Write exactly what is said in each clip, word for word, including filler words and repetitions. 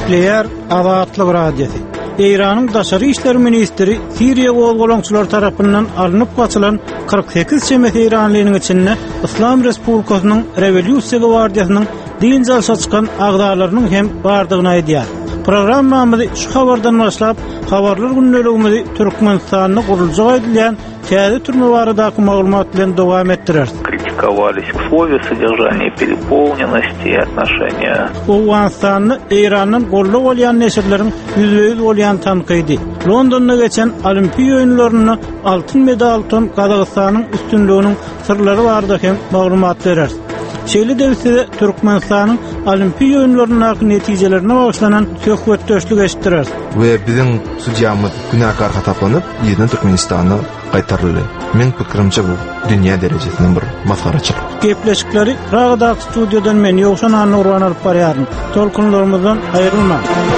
Gepleyer Azatlyk Radiosu. İran'ın Daşary işler ministri Siriýa golgolaňçylar tarapyndan alınıp gaçylan kırk sekiz şemet İranlynyň içinde İslam Respublikasynyň Rewolýusiýa gwardiýasynyň din jalsa çykan agdalarynyň hem bardygyny aýdýar. Programmamyzy şu habardan başlap, habarlar günneligimizi Türkmenistanyň guruljagy edilýän täze türme baradaky maglumat bilen dowam etdirer. Критиковались условия содержания, переполненности и отношения. Owganstanyny Iranyň golluk bolýan neşirleriň yüzüýüz bolýan tanqydy. Londonda geçen Olimpiýa oýunlaryny altyn medal tutan Kazakstanyň üstünlüğiniň sırlary barada hem maglumat berer. Şeýle dewsede Türkmenistanyň Olimpiýa oýunlarynyň netijelerine baglanýan söhbetdeşlik eşitdirer. We biziň sudyamyz günahkarga tapanyp, ýene Türkmenistanyna gaýtaryldy. Men pikirimçe bu dünýä derejesiniň bir masgaraçylyk. Gepleşikleri Ragda studiodan men ýokşan Nurwan alyp barýaryn. Tolkunlarymyzdan aýrylma.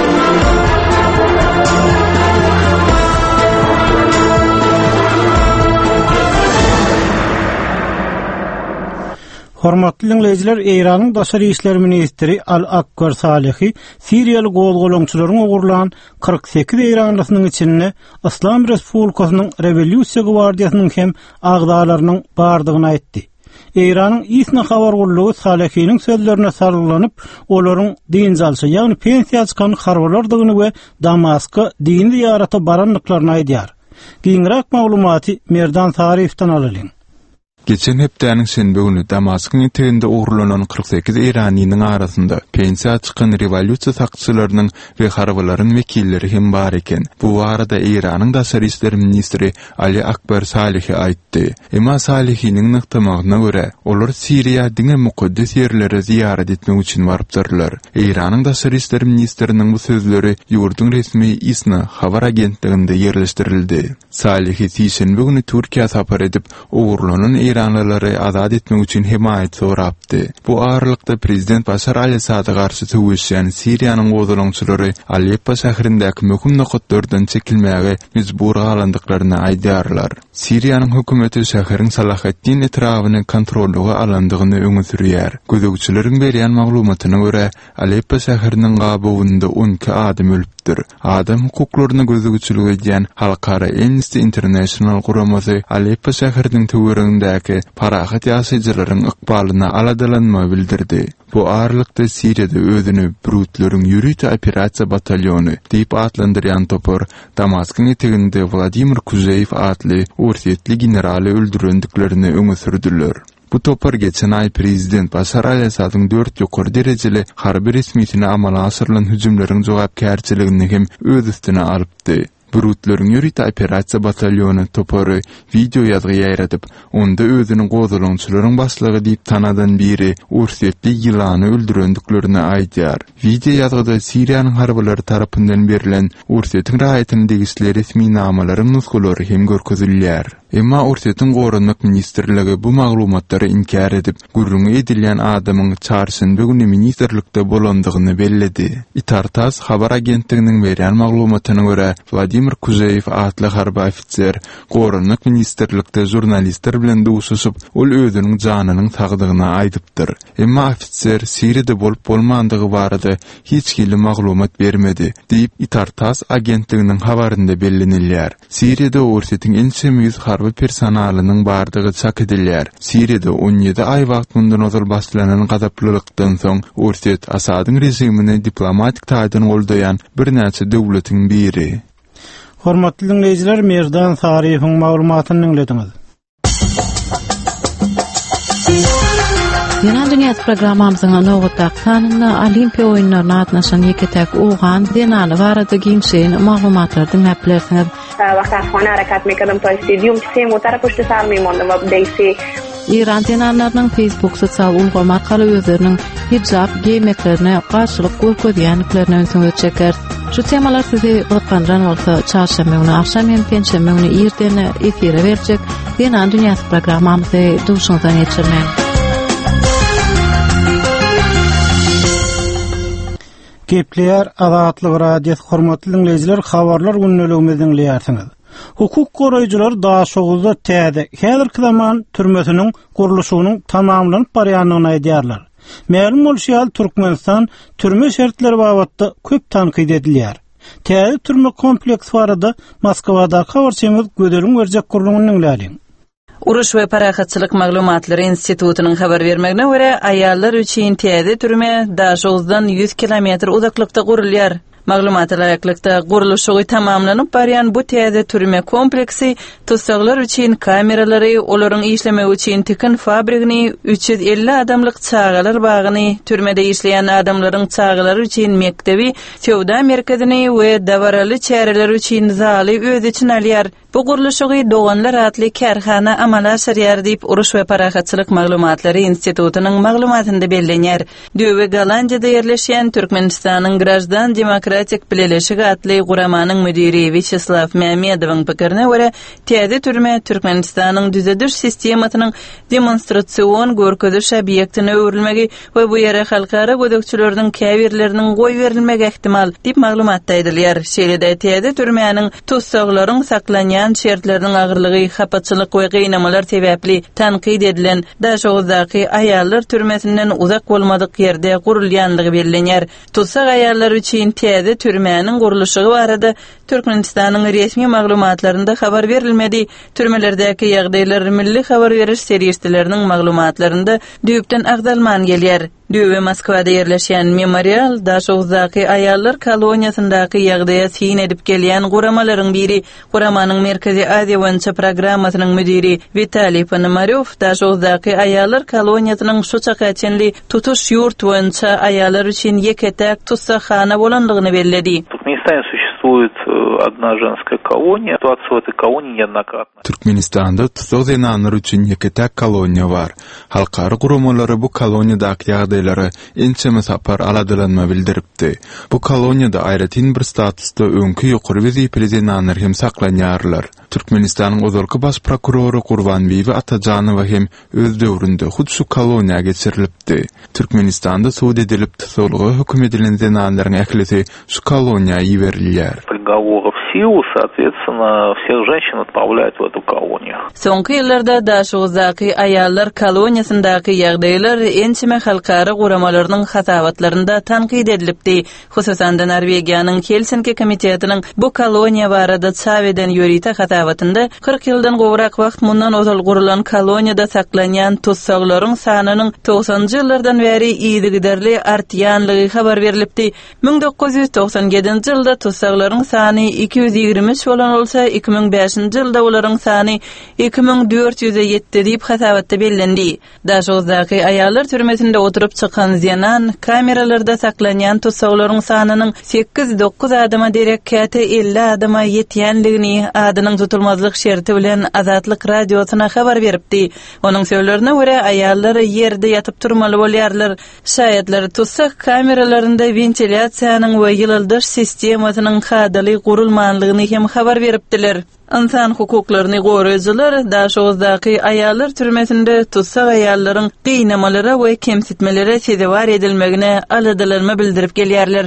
Hormatly dinleyijiler, Iranyň Daşary işler ministri Al-Akbar Salihi Siriýaly golgolaňçylaryň ogurlan kırk sekiz Iranlysynyň içinde İslam Respublikasynyň Rewolýusiýa gwardiýasynyň hem agdalarynyň bardygyny aýtdy. Iranyň isna habar gullugy Salihiniň sözlerine sarylanyp, olaryň din jalsy, ýagny pensiýa çykan harbalardygyny we Damaska dini ýarata baranlyklaryny aýdýar. Giňrak maglumaty Merdan Sarifdan alyň. Geçen hepdäniň şenbe günü Damaskyn eteginde ogurlanan kırk sekiz Iranynyň arasynda pensiýa çykan rewolýusiýa sakçylarynyň we harbalaryň wekilleri hem bar eken. Bu arada Iranyň Daşary işler ministri Ali Akbar Salihi aýtdy. Emma Salihiniň nykdamagyna görä, olar Siriýa diňe mukaddes ýerlere ziýaret etmek üçin barypdyrlar. Iranyň Daşary işler ministriniň bu sözleri ýurduň resmi İSNA habar agentliginde ýerleşdirildi. Salihi şenbe günü Türkiýe sapar edip ogurlanan İranlylary azad etmek üçin himayet sorapdy. Bu aralykda prezident Başar al-Asadyga garşy töwüşýän Siriýanyň gozulaňçylary Aleppo şäherindäki möhüm nokatlardan çekilmäge mejbur galandyklaryny aýdýarlar. Siriýanyň hökümeti şäheriň Salahattin etrawyny kontrolluga alandygyny öňe sürýär. Gözegçileriň berýän maglumatyna görä, Aleppo şäheriniň gabawynda on iki adam ölüpdir. Adam hukuklaryny gözegçilik edýän Halkara Amnesty International guramasy Aleppo şäheriniň töweregindäki parahat ýaşaýjylaryň ykbalyna aladalanma bildirdi. Bu aralykda Siriýada özüni brutlörüň ýürüýte operasiýa batalyony diýip adlandyrýan topar Damaskyn eteginde Vladimir Kuzeyev adly orsetli generaly öldürendiklerini öňe sürdüler. Bu topar geçen ay prezident Başar al-Asadyň dört ýokary derejeli harby resmiýetine amala asyrylan hüjümleriň jogapkärçiligini hem öz üstüne alypdy. Brutlörüň ýürüýte operasiýa batalyony topary video ýazgy ýaýradyp, onda özüniň gozulaňçylaryň başlygy diýip tanadan biri orsetli ýylany öldürendiklerini aýdýar. Video ýazgyda Siriýanyň harbalary tarapyndan berilen orsetiň raýatyny degişli resmi namalaryň nuskulary hem görkezilýär. Emma Orsetyn Gorunmak ministrligi bu maglumatlary inkar edip, gurrungy edilýän adamyň çarşynba güni ministrlikde bolandygyny belledi. Itartas habar agentliginiň berýän maglumatyna görä, Vladimir Kuzeyev adly harby ofitser Gorunmak ministrlikde jurnalistler bilen duşuşyp, ol özüniň janynyň sagdygyny aýdypdyr. Emma ofitser Siriýede bolup bolmandygy barada hiç kili maglumat bermedi, diýip Itartas agentliginiň habarynda bellenilýär. Siriýede Orsetyn en semiýüz harby personalynyň bardygy çak edilýär. Siriýede on ýedi ay wagt mundan ozal başlanan gazaplylykdan soň Orset Asadyň rejimini diplomatik taýdan goldaýan bir näçe döwletiň biri. Hormatly dinleyijiler, Merdan Sarifiň maglumatyny dinlediňiz. Ýene dünýä programmamyzyň nowatda sanyna Olimpiýa oýunlaryna atnaşan ýeketek owgan denany barada giňşen maglumatlar dinläp bilersiňiz. Wagtafona harakat mekanım to stadium se motara poşta salmy monda wabdeýsi. İran denanlarynyň Facebook sosial ulgamy arkaly özleriniň hijab giýmeklerine garşylyk görkezýänliklerini öňe çeker. Şu temalar sizi ýokgandan bolsa çarşamba güni akşam hem penşembe güni ýerdene efire berjek. Denan dünýäsi programmamyzy duşuňdan geçirmän. Gepleyer Azatlyk Radiosu hormatly dinleyijiler, habarlar günneligimizi dinleýärsiňiz. Hukuk goraýjylar daşoguzda täze häzirki zaman türmesiniň guruluşynyň tamamlanyp barýanlygyny aýdýarlar. Ma'lum bolşýal Türkmenistan türme şertleri babatda köp tanqid edilýär. Täze türme kompleks barada Moskwada habarçymyz gödelim berjek gurulmagynyň läliň. Uruş we Parahatçylyk Maglumatlary Institutynyň habar bermegine görä, aýallar üçin täze türme Daşowzdan yüz kilometr uzaklykda gurulýar. Maglumatlar aýaklykda guruluşy tamamlanyp barýan bu täze türme kompleksi tutsaglar üçin kameralary, olaryň işlemegi üçin tikin fabrikini, üç yüz elli adamlyk çağalar bagyny, türmede işleýän adamlaryň çağalary üçin mektebi, sowda merkezini we dawaraly çäreler üçin zaly öz için alýar. Bu guruluşy Doganlar adly kärhana amala asyrýar diýip Uruş we Parahatçylyk Maglumatlary Institutynyň maglumatynda bellenýär. Döwe Galanjyda ýerleşýän Türkmenistanyň Grajdan Demokratik Bileşigi adly guramanyň müdiri Vyacheslav Mehmedowyň pikirine görä, täze türme Türkmenistanyň düzediş sistematynyň demonstrasiýon görkezüş obyektine öwrülmegi we bu ýere halkara gödökçüleriň käbirleriniň goý berilmegi ihtimal diýip maglumatda edilýär. Şeýle-de täze türmäniň tutsaklaryň saklanýan şertleriniň agyrlygy, hapaçylyk we gynamalar sebäpli tanqid edilen Daşowzdaky aýallar türmesinden uzak bolmadyk ýerde gurulýanlygy bellenýär. Tutsak aýallar üçin täze türmäniň guruluşy barada Türkmenistanyň resmi maglumatlarynda habar berilmedi. Türmelerdäki ýagdaýlar milli habar beriş serýisleriniň maglumatlarynda düýpden agdalman gelýär. Döwe Moskwada ýerleşýän memorial Daşowzdaky aýallar koloniýasyndaky ýagdaýa sin edip gelýän guramalaryň biri. Guramanyň Merkezi Aziýa boýunça programmasynyň müdiri Vitaliy Ponomaryow Daşowzdaky aýallar koloniýasynyň şu çakaçenli tutuş ýurt boýunça aýallar üçin ýeketäk tutsakxana bolandygyny belledi. Существует одна женская колония, ситуация в этой колонии неоднократно. Türkmenistanda tutsak zenanlar üçin ýeketäk koloniýa bar. Halkary guramalary bu koloniýadaky ýagdaýlary ençeme sapar aladylanma bildiripdi. Bu koloniýada aýratyn bir statusda öňkü ýokary wezipeli zenanlar hem saklanýarlar. Türkmenistanyň özalky baş prokurory Gurbanbibi Atajanowa hem öz döwründe hut şu koloniýa geçirilipdi. Türkmenistanda suud edilip tutulgy hökm edilen zenanlaryň ählisi şu koloniýa ýeberilýär. Приговоров в силу, соответственно, всех женщин отправляют в эту колонию. Soňky ýyllarda Daşowzdaky aýallar koloniýasyndaky ýagdaýlar ençeme halkary guramalarynyň hatabatlarynda tanqid edilipdi. Hususan da Norwegiýanyň Helsinki komitetiniň bu koloniýa barada çap eden ýörite hatabatynda kırk ýyldan gowrak wagt mundan ozal gurulan koloniýada saklanýan tutsaklaryň sanynyň togsonjy ýyllardan beri ýygy giderli artýanlygy habar berilipdi. ming dokuz ýüz toksan ýedinji ýylda tutsaklaryň sany iki yüz ýigirme üç bolan bolsa, iki ming beşinji ýylda olaryň sany iki ming dört yüz ýetdi diýip hasabatda bellendi. Daşowzdaky aýallar türmesinde oturup çykan zenan kameralarda saklanýan tutsaklaryň sanynyň sekiz dokuz adama derek käte elli adama ýetýänligini adynyň tutulmazlyk şerti bilen Azatlyk radiosyna habar beripdi. Onuň söýlerine görä aýallar ýerde ýatyp turmaly bolýarlar. Şaýatlar tutsak kameralarynda ventilyasiýanyň we ýyldyş sistemasynyň hadaly gurulmanlygyny hem habar beripdiler. İnsan hukuklaryny goraýjylar Daşowzdaky aýallar türmesinde tutsak aýallaryň gynamalara we kemsitmelere sezebar edilmegine aladylanma bildirip gelýärler.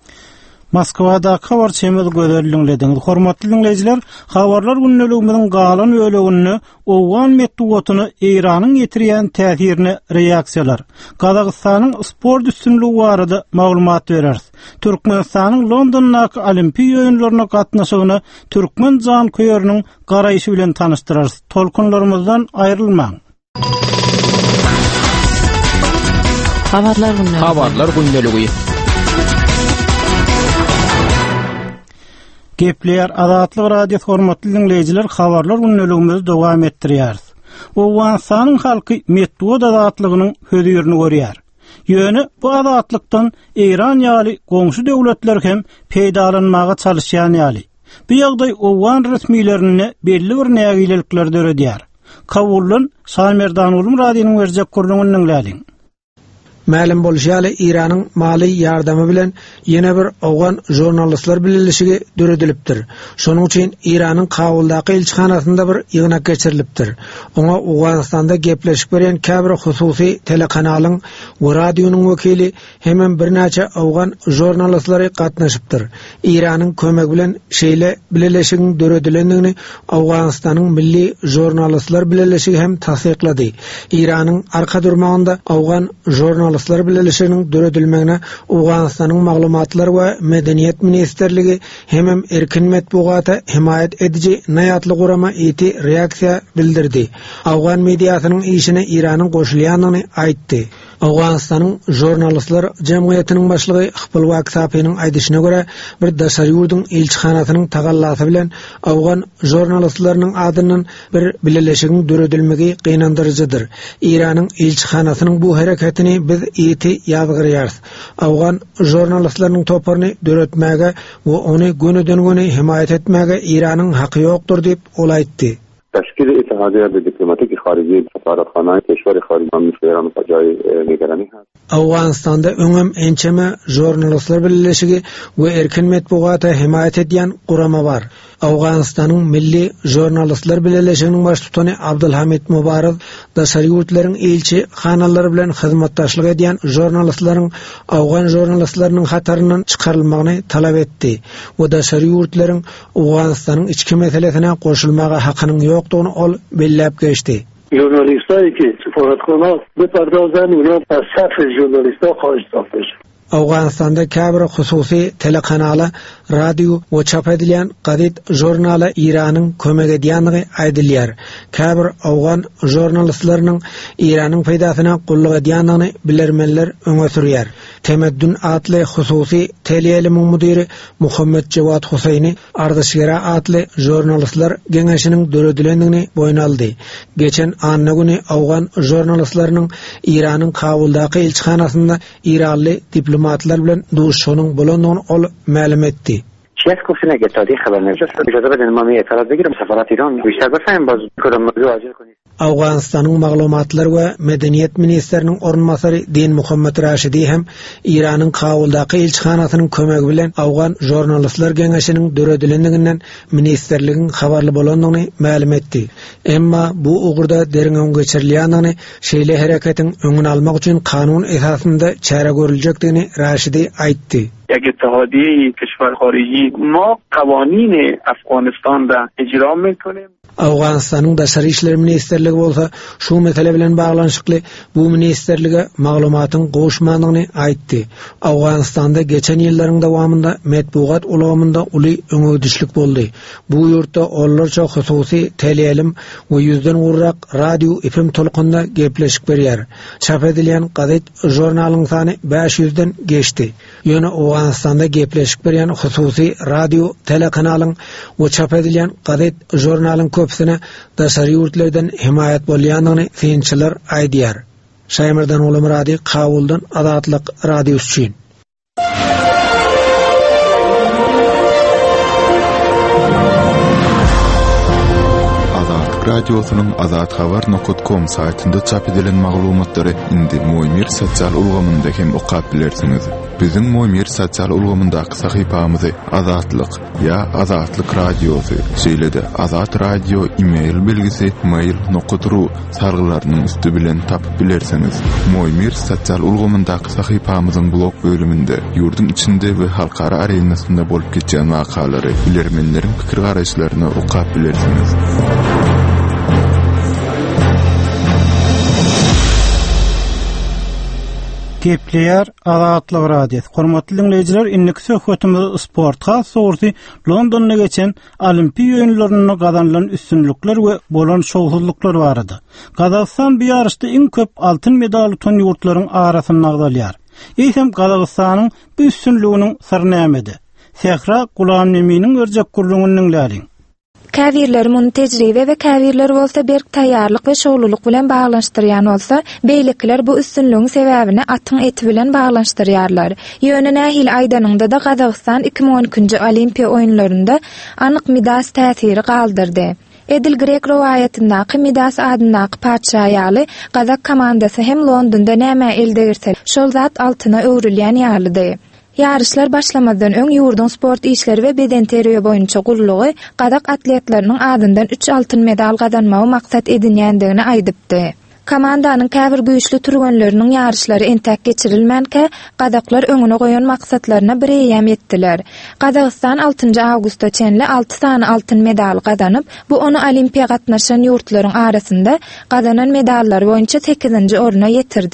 Moskwada habarçymyz gözelliňlediňiz. Hormatly dinleýijiler, habarlar günneligimiziň galan ölegini, owgan metduwatyny Iranyň ýetirýän täsirini reaksiýalar. Gazagystanyň sport üstünligi barada maglumat bereriz. Türkmenistanyň Londondaky Olimpiýa oýunlaryna gatnaşygyny türkmen jan köýeriniň garaýşy bilen tanıştyrarys. Tolkunlarymyzdan aýrylmaň. Habarlar günneligi. Habarlar günneligi. Gepler Azatlyk radio hormatly dinleýijiler, habarlar günneligimizi dowam etdirýär. Owganstanyň halky metduat azatlygynyň hödürini görýär. Ýöne bu azatlykdan Iran ýaly goňşy döwletler hem peýdalanmaga çalışýan ýaly. Bu ýagdaý owgan resmiýlerini belli bir nägilelikler döredýär. Kabullun Samerdan ulum radionyň berjek gurulmagynyň läliň. Ma'lum bolýaly Iranyň mali ýardamy bilen ýene bir owgan jurnalistler bileşigi döredilipdir. Şonuň üçin Iranyň Kabuldaky elçihanasynda bir ýygnak geçirilipdir. Oňa Owganistanda gepleşip beren käbir hususy telekanalyň we radionyň wekili hemem birnäçe owgan jurnalistlary gatnaşypdyr. Iranyň kömegi bilen şeýle bileşigiň döredilendigini Owganistanyň milli jurnalistler bileşigi hem tasdiklady. Iranyň arka durmagynda owgan jurnalistler Jurnalistlar Birleşiginiň döredilmegine Awganistanyň maglumatlar we Medeniyet Ministerligi hem erkin metbugaty himayet edici naýatly gurama eti reaksiýa bildirdi. Awgan mediasynyň işine İranyň goşulýanyny aýtdy. Awganistanyň Jurnalistlar Jemgyýetiniň başlygy Iqbal Waksapynyň aýdyşyna görä, bir daşary ýurdun elçixanasynyň tagallasy bilen Awgan jurnalistlarynyň adynyň bir birleşigiň döredilmegi gynandyrjydyr. İranyň elçixanasynyň bu hareketini biz eti ýazgyrýarys. Awgan jurnalistlarynyň toparyny döretmäge we ony gönüden göne himayet etmäge İranyň haky ýokdur diýip ol aýtdy. تشکیل اتحادیه دیپلماتیک خارجی سفارتخانه کشور خارجی مملکت‌های فجای نگرانی هست. Awganistanda öňem ençeme jurnalistlar birleşigi we erkin metbugaty himayet edýän gurama bar. Awganistanyň Milli Jurnalistlar Birleşiginiň baş tutany Abdulhamid Mubarak daşary ýurtlaryň elçi hanalary bilen hyzmatdaşlyk edýän jurnalistlaryň Awgan jurnalistlarynyň hataryndan çykarylmagyny talap etdi. O daşary ýurtlaryň Awganistanyň içki meselesine goşulmaga hakynyň ýokdugyny ol belläp geçdi. Jurnalistler ki sefaretxana bepardazan ular az saf jurnalistlar xarij tapmış. Awganistanda käbir hususy telekanaly, radio we çap edilýän gadet jurnaly İranyň kömek edýänligi aýdylýar. Käbir Awgan jurnalistlarynyň İranyň peýdasyna gulluk edýänligini bilermenler öňe sürýär. Temeddün atly hususy teleýelimiň mudiri Muhammed Jawad Husaýny Ardaşgara atly jurnalistlar geňeşiniň döredilendigini boýna aldy. Geçen anna güni Awgan jurnalistlarynyň İranyň Kabuldaky elçixanasynda İranly diplomatlar bilen duruşanyň bolandygyny ol ma'lum etdi. شاید گفتن اگه تازه خبر نمیشه اجازه بدین ما می اعتراض بگیریم سفارت ایران بیشتر بفهمیم باز کدام موضوع عاجل کنید. Awganistanyň maglumatlar we Medeniyet Ministeriniň ornmasary Din Muhammed Raşidi hem İranyň Kabuldaky elçixanasynyň kömegi bilen Awgan jurnalistlar geňeşiniň döredilendiginden ministerligiň habarly bolandygyny ma'lum etdi. Emma bu ugurda derin öň geçirilýändigini, şeýle hareketiň öňüni almak üçin kanun esasynda çäre görüljekdigini Raşidi aýtdy. یک اتحادیه کشور خارجی ما قوانین افغانستان را اجرا میکنیم. Awganistanyň Daşary işler ministerligi bolsa şu mesele bilen baglanşykly bu ministerlige maglumatyň goşmandygyny aýtdy. Awganistanda geçen ýyllaryň dowamında metbugat ulamynda uly öňüdüşlik boldy. Bu ýurtda ollarça hususy teleýelim we ýüzden urrak radio F M tolkunda gepleşik berýär. Çap edilýän gadet jurnalyň sany beş ýüzden geçdi. Ýöne Awganistanda gepleşik berýän hususy radio telekanalyň we çap edilýän gadet jurnalyň köpsine daşary ýurtlardan himayet bolýandygyny synçylar aýdýar. Şaýmyrdan Ulum Radi Kabuldan Azatlyk radiosu üçin. Radiosynyň azat habar nokta com saýtynda çap edilen maglumatlary indi Moýmir sosial ulgamynda hem okap bilersiňiz. Biziň Moýmir sosial ulgamyndaky sahypamyzy Azatlyk ýa Azatlyk radiosy şeýle-de Azat radio e-mail belgisi mail nokta ru sargylarynyň üstü bilen tapyp bilersiňiz. Moýmir sosial ulgamyndaky sahypamyzyň blog bölüminde ýurdun içinde we halkara arenasynda bolup geçen wakalary, bilermenleriň pikir garaşlaryny okap bilersiňiz. Gepleýär Azatlyk radiosu. Hormatly dinleýijiler, inniki söhbetimiz sportga soňsy Londonda geçen Olimpiýa öýünlerinde gazanılan üstünlükler we bolan şowsuzluklar barady. Gazakystan bu ýarışda iň köp altyn medal utan ýurtlaryň arasynda agdalýar. Eýsem Gazakystanyň bu üstünlüginiň syry nämede? Sehra Gulamneminiň örjek gurlugyny dinläýärin. Käwirler muny tejribe we käwirler bolsa berk taýýarlyk we şowluluk bilen baglanşdyrýan bolsa, beýlikler bu üstünlügiň sebäbini atyň eti bilen baglanşdyrýarlar. Ýöne nähil aýdanynda da Gazakystan iki ming on ikinji Olimpiýa oýunlarynda anyk Midas täsiri galdyrdy. Edil Grek rowaýatyndaky Midas adynaky padşah ýaly Gazak komandasy hem Londonda näme elde etse, şol zat altyna öwrülýän ýalydy. Yarışlar başlamadan öň ýurdun sport işleri we beden terbiýe boýunça gurulugy Gazak atletleriniň adyndan üç altyn medal gazanmagy maksat edinýändigini aýdypdy. Komandanyň käbir güýçli turganlarının yarışlary entek geçirilmänke Gazaklar öňüne goýan maksatlaryna birýem etdiler. Gazakystan altynjy awgustda çenli alty sany altyn medal gazanyp, bu onu olimpiýa gatnaşan ýurtlaryň arasynda gazanan medallar boýunça sekizinji oruna ýetirdi.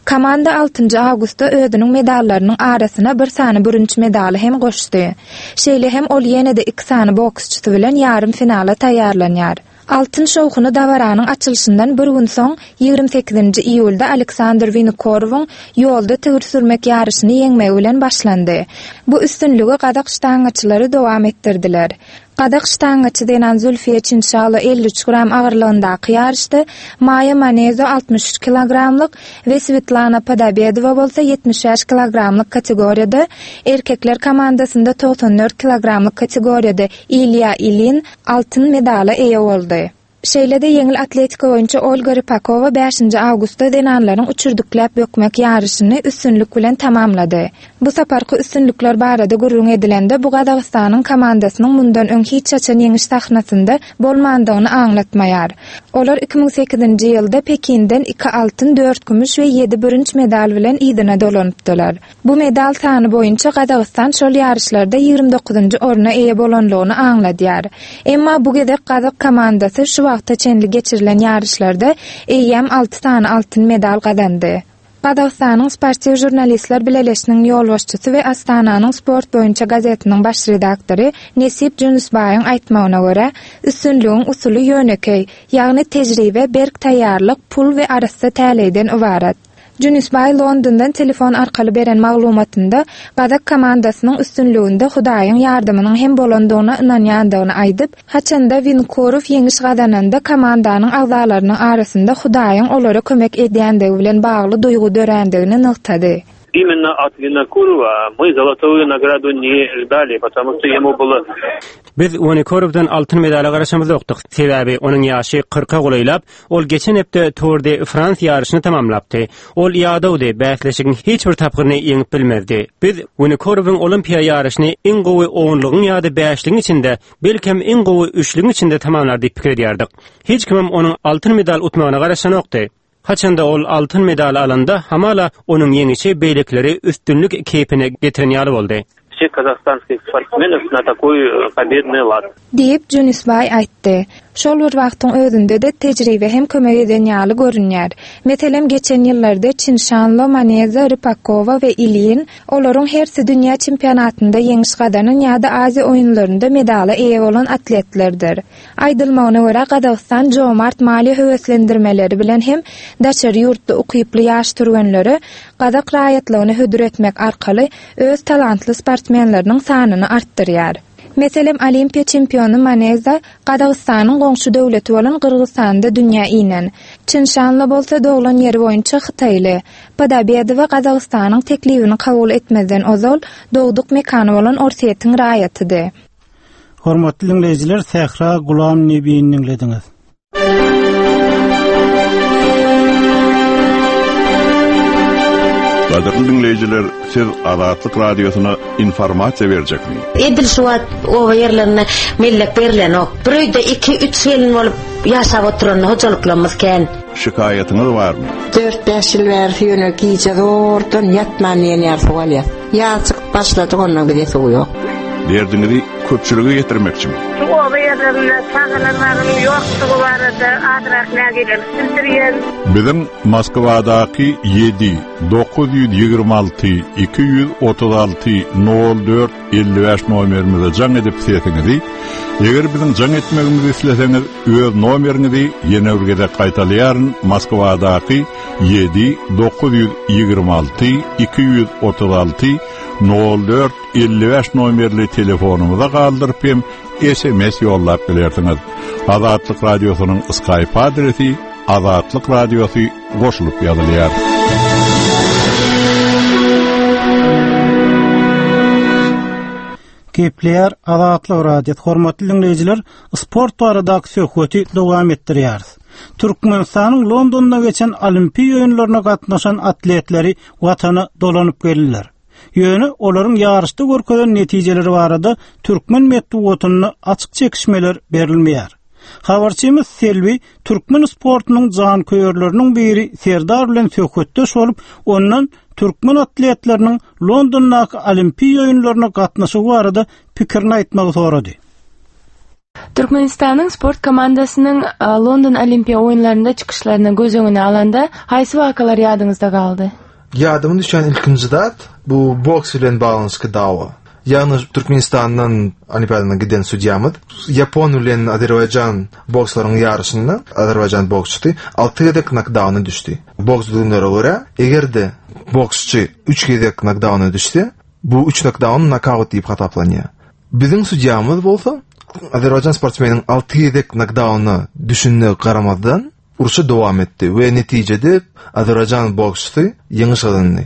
Komanda altıncı awgustda özüniň medallarynyň arasyna bir sany birinji medaly hem goşdy. Şeýle hem ol ýene-de iki sany boksçysy bilen ýarym finala taýýarlanýar. Altın şowkuny dawaranyň açylşyndan bir gün soň ýigirme sekizinji iýulda Aleksandr Vinokorowyň ýolda töwür sürmek ýaryşyny ýeňmegi bilen başlandy. Bu üstünlügi gadak ştaňaçylary dowam etdirdiler. Gadak ştaňaçy denen Zülfiye Çinşalo elli üç gram agyrlygyndaky ýaryşda Maya Manezo altmış üç kilogramlyk we Svetlana Podabedova bolsa yetmiş beş kilogramlyk kategoriýada, erkekler komandasynda doksan dört kilogramlyk kategoriýada Ilya Ilin altyn medala eýe boldy. Şeýle-de ýeňil atletika boýunça Olga Rypakova beşinji awgustda denanlaryň uçurdukläp bökmek ýaryşyny üstünlük bilen tamamlady. Bu saparky üstünlükler barada gurrun edilende bu Gadagystanyň komandasynyň mundan öň hiç çaçan ýeňiş sahnasynda bolmandygyny aňlatmaýar. Olar iki ming sekizinji ýylda Pekinden iki altyn, dört gümüş we ýedi birinji medal bilen ýydyna dolanypdylar. Bu medal sany boýunça Gadagstan şol ýaryşlarda ýygrimi dokuzunji oruna eýe bolanlygyny aňladýar. Emma bu gedek Gadag komandasy şu wagtda çenli geçirilen ýaryşlarda eýem alty sany altyn medal gadandy. Gadagstanyň sportiw jurnalistler bileleşiniň ýolbaşçysy we Astananyň sport boýunça gazetiniň baş redaktory Nesip Junusbaýyň aýtmagyna görä, üstünlügiň usuly ýönekey, ýagny tejribe, berk taýýarlyk, pul we arasy täleýden ibarat. Junusbay Londondan telefon arkaly beren maglumatynda Gadak komandasynyň üstünlüginde Hudaýyň ýardymynyň hem bolandygyna inanýandygyny aýdyp, haçanda Vinkorow ýeňiş gadananda komandanyň agzalarynyň arasynda Hudaýyň olara kömek edýändigi bilen bagly duýgu dörendigini nykdady. Именно от Винокурова мы золотую награду не ждали, потому что ему было... Biz Vinokorowydan altyn medala garaşymyz ýokdyk. Sebäbi onuň ýaşy kırka gulaýlap, ol geçen hepde Tour de France ýaryşyny tamamlapdy. Ol ýadawdy, bäsleşigiň hiç bir tapgyryny ýeňip bilmezdi. Biz Vinokorowyň olimpiýa ýaryşyny iň gowy onlugyň ýa-da beşligiň içinde, belkem iň gowy üçligiň içinde tamamlar diýip pikir edýärdik. Hiç kimim onuň altyn medal utmagyna garaşan ýokdy. Haçanda ol altın medal alanda hamala onun ýeňişi beýlekleri üstünlük keypine getiren ýaly boldy. Всех казахстанских спортсменов на такой победный лад. Diýip Junusbay aýtdy. Şol bir wagtyň özünde de tejribe hem kömek eden ýaly görünýär. Meselem geçen ýyllarda Çinşanlo, Maneza, Rypakova we Ilyin olaryň hersi dünýä çempionatynda ýeňiş gadanyn ýa-da Aziýa oýunlarynda medala eýe bolan atletlerdir. Aýdylmagyna görä Gadagstan jomart mali höweslendirmeleri bilen hem daşary ýurtda ukyply ýaş türgenleri Gadak raýatlygyny hödür etmek arkaly öz talantly sportmenleriň sanyny artdyrýar. Meselem Olimpiya çempionu Maneza Gadagystanyň goňşy döwleti bolan Kyrgyzstanda dünýä inen. Çinşanla bolsa doglan ýeri boýunça Hytaýly. Podabedova Gadagystanyň teklibini kabul etmezden ozal dogduk mekany bolan Orsetýň raýatydy. Hormatly dinleýijiler, Sähra Gulam Nebiýini dinlediňiz. Gaderli dinleyijiler, siz Azatlyk radiosyna informasiýa berjekmi? Edil şuwat o ýerlerine mellek berilen ok. Birde iki üç ýyl bolup ýaşap oturan hojalyklarymyz ken. Şikaýatyňyz barmy? dört beş ýyl bäri ýöne giýje zordan ýatman ýene ýarsawaly. Ýaçyk başlady ondan bir ýesu ýok. Derdiňizi köpçüligi ýetirmekçimi? O ýerlerine sagalanlarym ýokdygy barada adrak nägeler sildirýän. Bizim Moskwadaky yedi dokuz yüz ýygrimi alty iki yüz otuz alty nol dört elli beş nomerimize jaň edip seýetiňizi, eger biziň jaň etmegimizi isleseňiz, öz nomeriňizi ýene bir gede gaýtalýaryn. Moskwadaky yedi dokuz yüz ýygrimi alty iki yüz otuz alty nol dört elli beş nomerli telefonumuza galdyryp hem S M S ýollap bilersiňiz. Azatlyk radiosynyň Skype adresi Azatlyk radiosu goşulyp ýazylýar. Gepler Azatlyk radio hormatly dinleýijiler, sport baradaky söhbeti dowam etdirýäris. Türkmenistanyň Londonda geçen Olimpiýa oýunlaryna gatnaşan atletleri watany dolanyp geldiler. Ýöne olaryň ýaryşda görkezen netijeleri barada türkmen medeniýetine açyk çekişmeler berilmeýär. Habarçymyz Selvi türkmen sportunyň jan köýerleriniň biri Serdar bilen söhbetdeş bolup, ondan türkmen atletleriniň Londondaky Olimpiýa oýunlaryna gatnaşygy barada pikirini aýtmagy sorady. Türkmenistanyň sport komandasynyň London Olimpiýa oýunlarynda çykyşlaryna göz öňüne alanda haýsy wakalar ýadyňyzda galdy? Yadımın düşen ilkinci dat bu boks bilen bağlanışkı dawa. Yani Türkmenistan'dan Olimpiadana giden sudyamız Yapon bilen Azerbaycan bokslarının yarışında Azerbaycan boksçusu altı yedek knockdown'a düştü. Boks düğümlere göre eğer de boksçu üç yedek knockdown'a düştü, bu üç knockdown knockout deyip hataplanıyor. Bizim sudyamız bolsa Azerbaycan sportsmeninin altı yedek knockdown'a düşündüğü qaramadan uruşa devam etti ve neticede Azerbaycan boksçusu yeniş kazandı.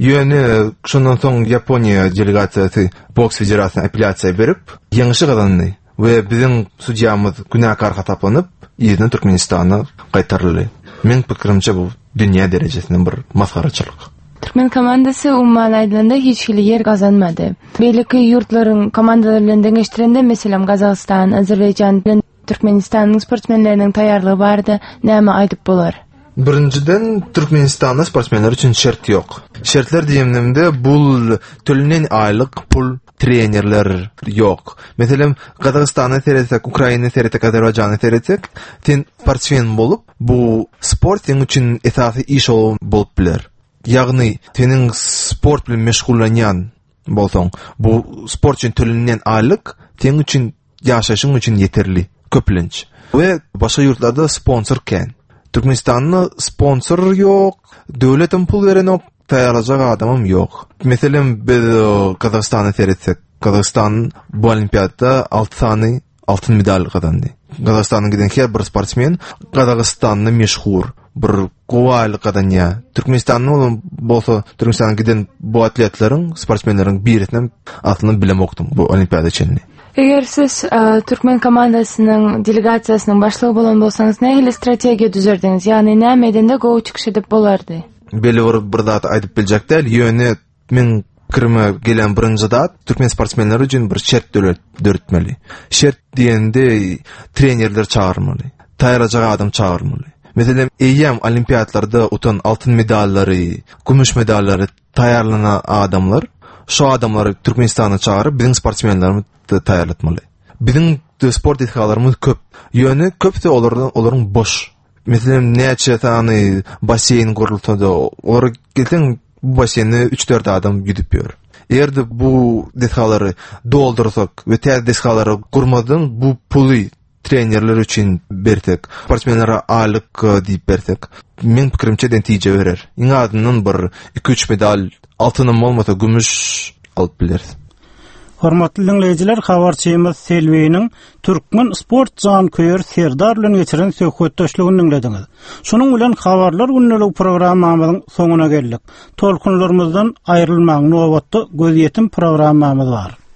Yönü şundan soň Yaponiya delegatsiyasi boks federasyasına apellyasiya berip yeniş kazandı ve bizim sudyamız günahkar hataplanıp ýerine Türkmenistana qaytaryldy. Men pikirimçe bu dünya derecesinden bir masxaraçylyk. Türkmen komandası umman aydınında hiç kili yer kazanmadı. Belki yurtların komandalarından deňeştirende meselem Gazakistan, Azerbaycan bilen Türkmenistan'ın sportsmenlerinin tayarlığı bardı. Näme aýdyp bolar? Birinciden Türkmenistan'da sportsmenler için şert yok. Şertler diýemdimde bul tölünen aylık pul trenerler yok. Mesela Kazakistan'a seyretsak, Ukrayna'ya seyretsak, Azerbaycan'a seyretsak, sen sportsmen bolup bu sport senin için esasy iş bolup biler. Ýagny senin sport bilen meşgullanýan bolsaň, bu sport için tölünen aylık senin için ýaşaşyň için yeterli, köplenç. Ve başga yurtlarda sponsor ken. Türkmenistan'da sponsor yok, döwletin pul veren ok, taýarlajak adamym yok. Mesela biz Kazakistan'a seyretsak, Kazakistan bu olimpiadda altı sany altın medal kazandy. Kazakistan'a giden her bir sportsmen Kazakistan'da meşhur bir gowaly kazanýa. Türkmenistan'da bolsa Türkmenistan'a giden bu atletlerin, sportsmenlerin birisinden aslında bilemokdum bu olimpiada içinde. Eger siz uh, Türkmen komandasının delegatsiýasynyň başlygy bolan bolsaňyz, nähili strategiýa düzerdiňiz? Ýagny nämedende gowy çykyş edip bolardy? Beli bir bir zat aýdyp biljek däl, ýöne men kirme gelen birinji dat Türkmen sportsmenleri üçin bir şert döretmeli. Şert diýende trenerler çağırmaly, taýýarlajak adam çağırmaly. Mesela eýem olimpiadlarda utan altın medallary, gümüş medallary taýýarlanan adamlar, şu adamları Türkmenistan'a çağırıp bizim sportsmenlerimizi taýýarlatmaly. Bizim sport etkilerimiz köp. Ýöne köpde olardan olaryň boş. Mesela näçe tany baseyn gurultady. Olar gelsen bu baseyni üç dört adam ýüdüp ýör. Eğer bu dethalary doldursak ve täze dethalary gurmadan bu puly trenerler üçin bertek, sportsmenlere aylyk diýip bertek, men pikirimçe netije berer. Iň azyndan bir iki üç medal altynym bolmasa gümüş alyp bilersiz. Hormatly dinleyijiler, habarçymyz Selweýiniň Türkmen sport jankyýer Serdar bilen geçiren söhbetdeşligini dinlediňiz. Şonuň bilen habarlar günnelik programmamyzyň soňuna geldik. Tolkunlarymyzdan aýrylmagyň nowatda göz ýetim programmamyz bar.